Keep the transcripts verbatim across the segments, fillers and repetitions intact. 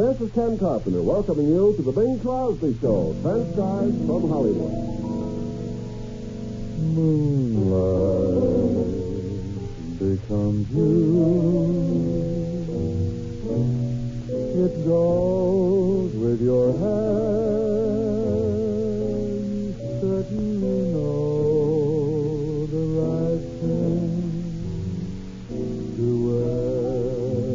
This is Ken Carpenter welcoming you to the Bing Crosby Show, transcribed from Hollywood. Moonlight becomes you. It goes with your hair. You certainly know the right thing to wear.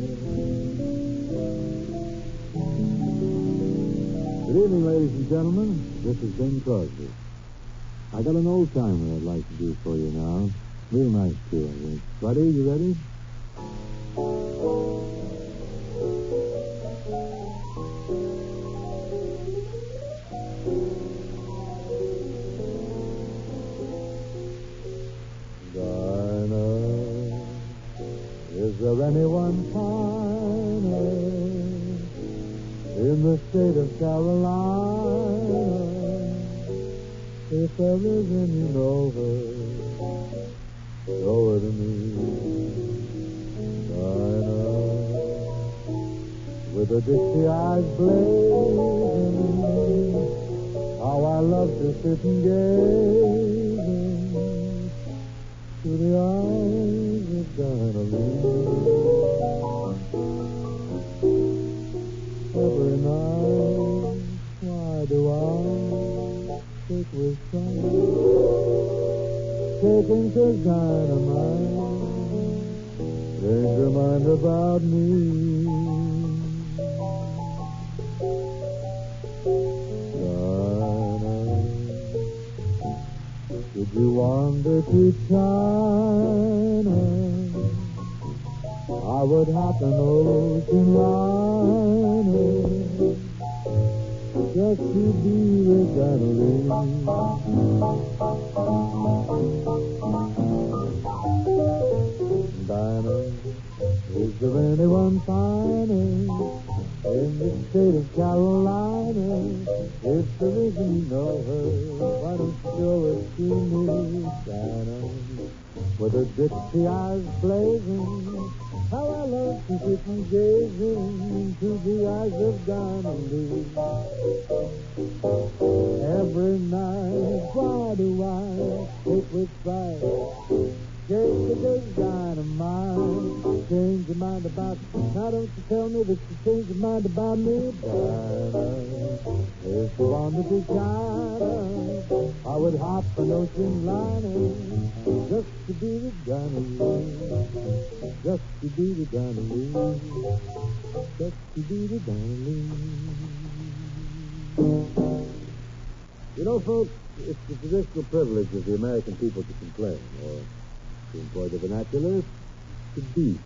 Good evening, ladies and gentlemen. This is Bing Crosby. I got an old timer I'd like to do for you now. Real nice, too, I think. Buddy, you ready? Dinah, is there anyone finer in the state of Carolina? If there is and you know her, show her to me. Dinah, with her Dixie eyes blazing, how I love to sit and gaze to the eyes of Dinah Lee. Every night, why do I sick with sight, taking to dynamite, change your mind about me. Dinah, did you wander to China? I would hop an ocean liner just to be with Dinah Lee. Dinah, is there anyone finer in the state of Carolina? If there isn't, you know her, why don't you show her to me? Dinah, with her Dixie eyes blazing, how I love to sit and gazing into the eyes of Dinah Lee. Every night, why do I take with fright, take the big dynamite, change your mind about me? Now don't you tell me that you changed your mind about me? Dinah, if you wanted to China, I would hop an ocean liner just to be with Dinah Lee. Just to be with Dinah Lee. Just to be with Dinah Lee. You know, folks, it's the traditional privilege of the American people to complain, or to employ the vernacular, to beat.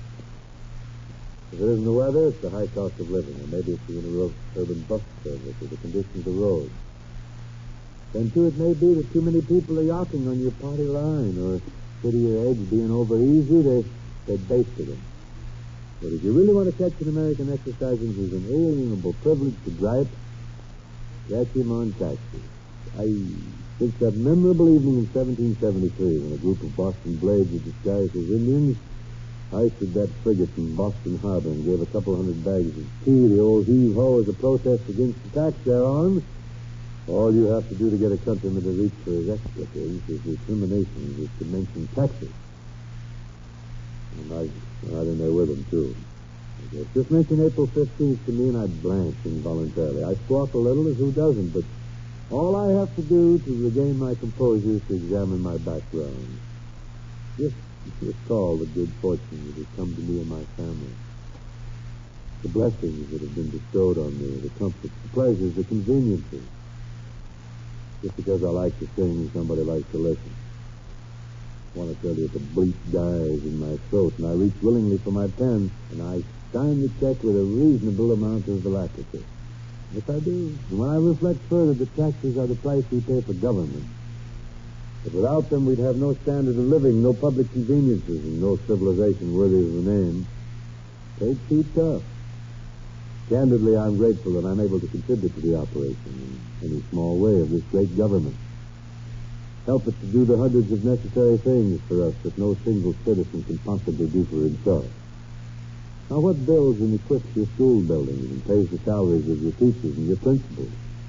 If it isn't the weather, it's the high cost of living, or maybe it's the interurban bus service, or the condition of the road. Then, too, it may be that too many people are yawking on your party line, or instead of your eggs being over easy, they, they basted them. But if you really want to catch an American exercising his inalienable privilege to gripe, catch him on taxi. I, since that memorable evening in seventeen seventy-three, when a group of Boston blades were disguised as Indians hoisted that frigate from Boston Harbor and gave a couple hundred bags of tea, the old heave-ho, as a protest against the tax thereon, all you have to do to get a countryman to reach for his expletives is determination is to mention taxes. And I got in there with him, too. Just mention April fifteenth to me, and I blanch involuntarily. I squawk a little, as who doesn't, but all I have to do to regain my composure is to examine my background. Just recall the good fortune that has come to me and my family. The blessings that have been bestowed on me, the comforts, the pleasures, the conveniences. Just because I like to sing, somebody likes to listen. I want to tell you the bleat dies in my throat, and I reach willingly for my pen, and I sign the check with a reasonable amount of alacrity. Yes, I do. And when I reflect further, the taxes are the price we pay for government. But without them, we'd have no standard of living, no public conveniences, and no civilization worthy of the name. Paid too tough. Candidly, I'm grateful that I'm able to contribute to the operation in any small way of this great government. Help it to do the hundreds of necessary things for us that no single citizen can possibly do for himself. Now, what builds and equips your school buildings and pays the salaries of your teachers and your principals?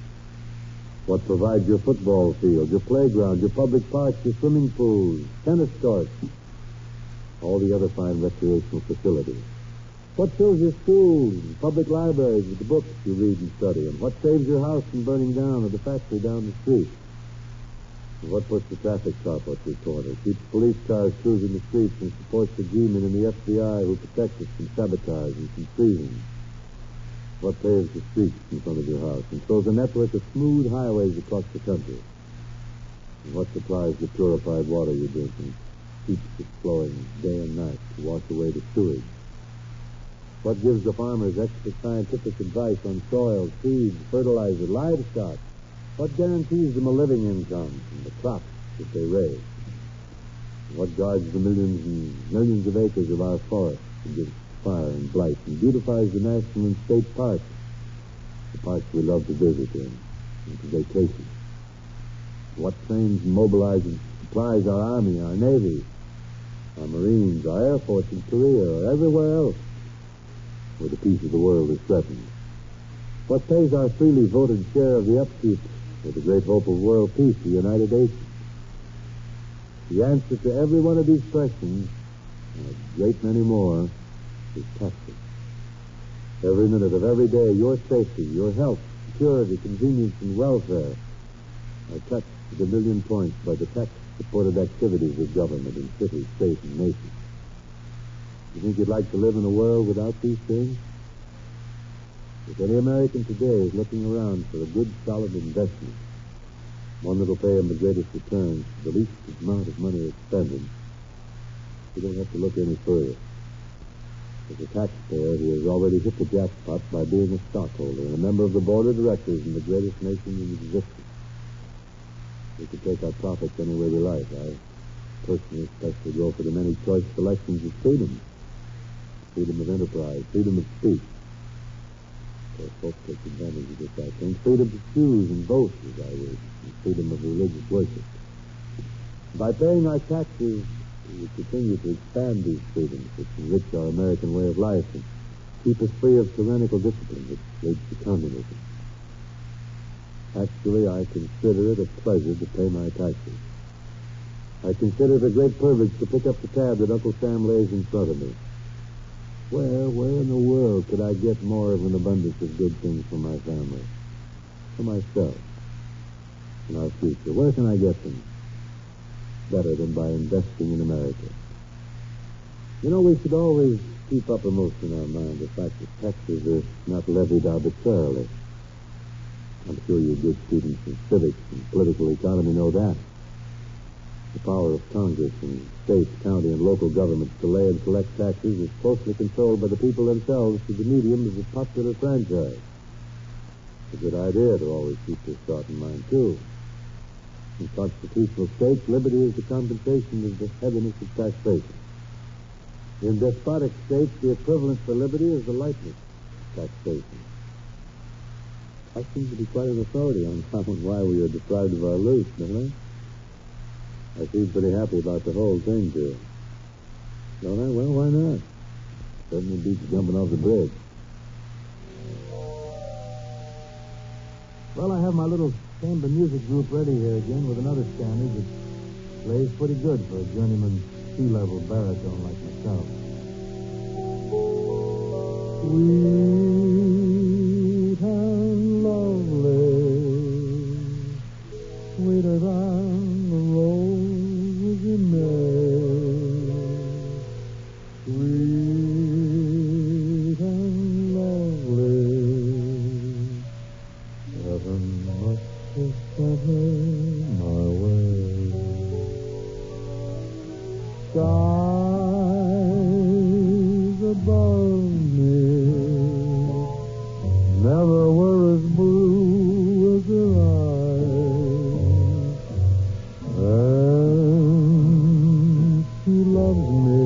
What provides your football field, your playground, your public parks, your swimming pools, tennis courts, all the other fine recreational facilities? What fills your schools and public libraries with the books you read and study? And what saves your house from burning down or the factory down the street? And what puts the traffic cop at your corner, keeps police cars cruising the streets, and supports the G-men and the F B I who protect us from sabotage and from treason? What paves the streets in front of your house and throws a network of smooth highways across the country? And what supplies the purified water you drink and keeps it flowing day and night to wash away the sewage? What gives the farmers expert scientific advice on soil, seeds, fertilizer, livestock? What guarantees them a living income from the crops that they raise? And what guards the millions and millions of acres of our forests against fire and blight and beautifies the national and state parks, the parks we love to visit in and to vacation? What trains and mobilizes supplies our Army, our Navy, our Marines, our Air Force in Korea, or everywhere else where the peace of the world is threatened? What pays our freely voted share of the upkeep of the great hope of world peace, the United Nations? The answer to every one of these questions, and a great many more, is taxes. Every minute of every day, your safety, your health, security, convenience, and welfare are touched to a million points by the tax-supported activities of government in city, state, and nation. You think you'd like to live in a world without these things? If any American today is looking around for a good, solid investment, one that'll pay him the greatest returns for the least amount of money expended, you don't have to look any further. As a taxpayer, he has already hit the jackpot by being a stockholder and a member of the board of directors in the greatest nation in existence. We can take our profits any way we like. I personally especially go for the many choice selections of freedom. Freedom of enterprise, freedom of speech. There are folks take advantage of this, I think. Freedom to choose and vote, as I wish, and freedom of religious worship. By paying our taxes, we continue to expand these freedoms, which enrich our American way of life and keep us free of tyrannical discipline, which leads to communism. Actually, I consider it a pleasure to pay my taxes. I consider it a great privilege to pick up the tab that Uncle Sam lays in front of me. Where, where in the world could I get more of an abundance of good things for my family, for myself, and our future? Where can I get them better than by investing in America? You know, we should always keep uppermost in our mind the fact that taxes are not levied arbitrarily. I'm sure you good students in civics and political economy know that. The power of Congress and state, county, and local governments to lay and collect taxes is closely controlled by the people themselves through the medium of the popular franchise. It's a good idea to always keep this thought in mind, too. In constitutional states, liberty is the compensation of the heaviness of taxation. In despotic states, the equivalent for liberty is the lightness of taxation. I seem to be quite an authority on how and why we are deprived of our loot, don't I? I feel pretty happy about the whole thing, too. Don't I? Well, why not? Certainly beats jumping off the bridge. Well, I have my little chamber music group ready here again with another standard that plays pretty good for a journeyman sea-level baritone like myself. Sweet and lovely, sweeter than the rose in May, sweet and lovely, heaven must have sent her my way. Skies above me never were as blue as her eyes, and she loves me.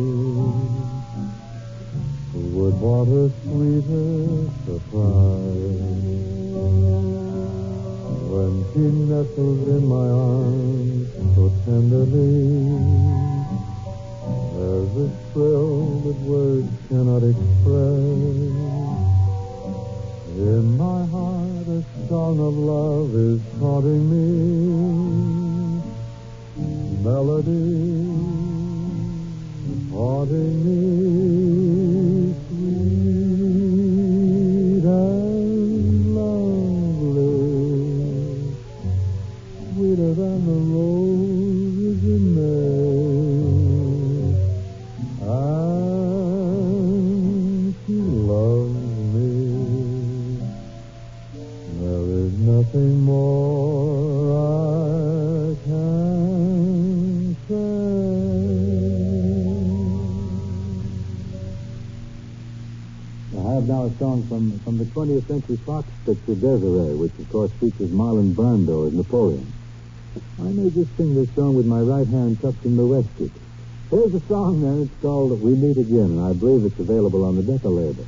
Who would want a sweeter surprise? When she nestles in my arms so tenderly, there's a thrill that words cannot express. In my heart a song of love is haunting me. Melody haunting me, sweet and lovely, sweeter than the roses in May. And she loves me. There is nothing more I can say. I have now a song from, from the twentieth Century Fox picture, Desiree, which, of course, features Marlon Brando as Napoleon. I may just sing this song with my right hand tucked in the waistcoat. Here's the song, then. It's called We Meet Again, and I believe it's available on the Decca label.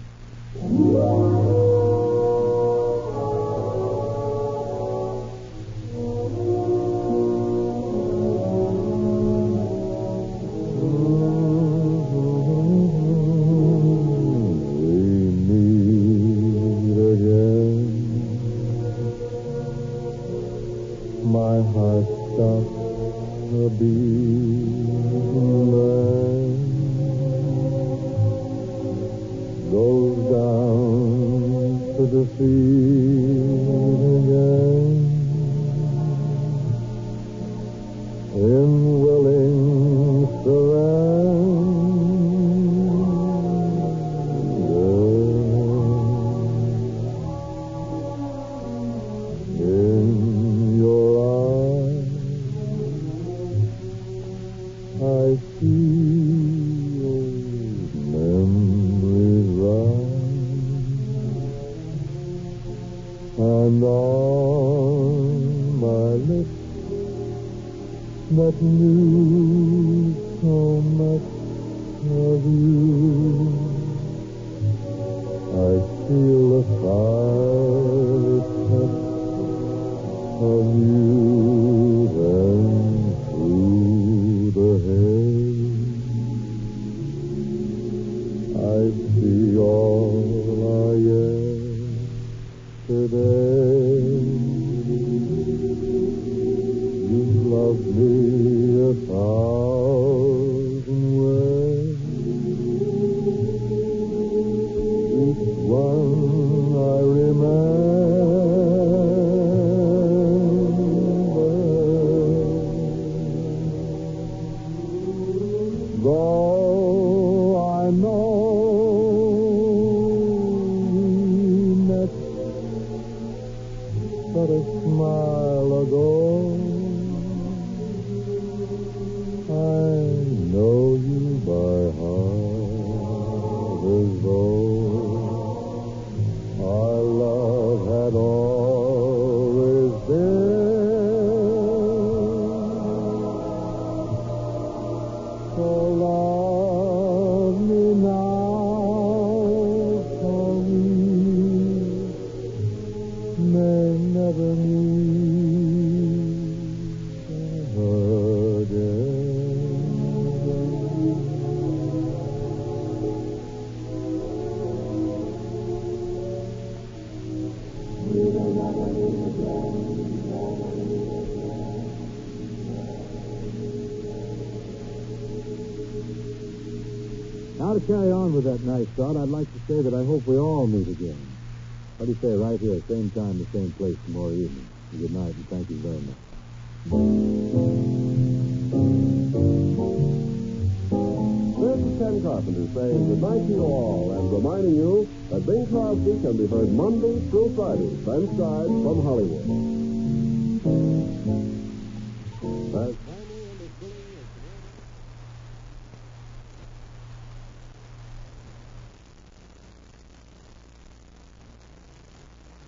My heart stops a beating then goes down to the feet again in willing surrender. In I see old memories rise, and on my lips that knew so much of you, I feel the fiery touch of you then through the haze. I see all our yesterday. You loved me a thousand ways. Each one I remember. Though I know we met but a smile ago, I know you by heart as though our love had always been. So love me now, for we may never meet again. Now, to carry on with that nice thought, I'd like to say that I hope we all meet again. What do you say, right here, same time, the same place tomorrow evening? Good night, and thank you very much. This is Ken Carpenter saying good night to you all and reminding you that Bing Crosby can be heard Monday through Friday, transcribed from Hollywood.